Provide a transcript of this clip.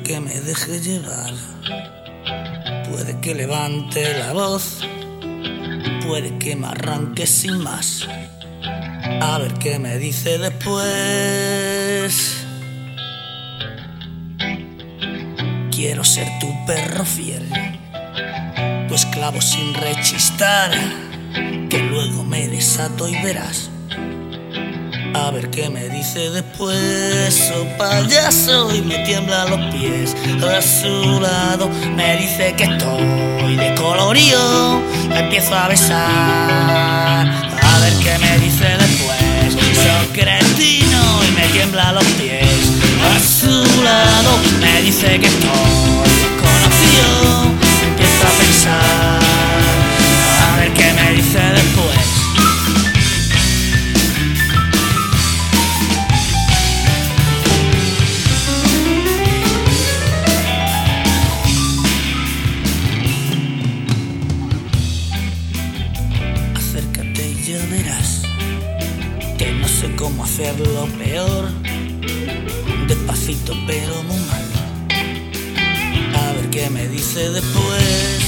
que me deje llevar, puede que levante la voz, puede que me arranque sin más, a ver qué me dice después. Quiero ser tu perro fiel, tu esclavo sin rechistar, que luego me desato y verás, a ver qué me dice después. Oh payaso, y me tiembla los pies. A su lado me dice que estoy de colorío, me empiezo a besar, a ver qué me dice después. Soy cretino y me tiembla los pies. A su lado me dice que estoy conocido, me empiezo a pensar, a ver qué me dice después. Acércate y ya verás que no sé cómo hacerlo peor, despacito pero muy mal, a ver qué me dice después.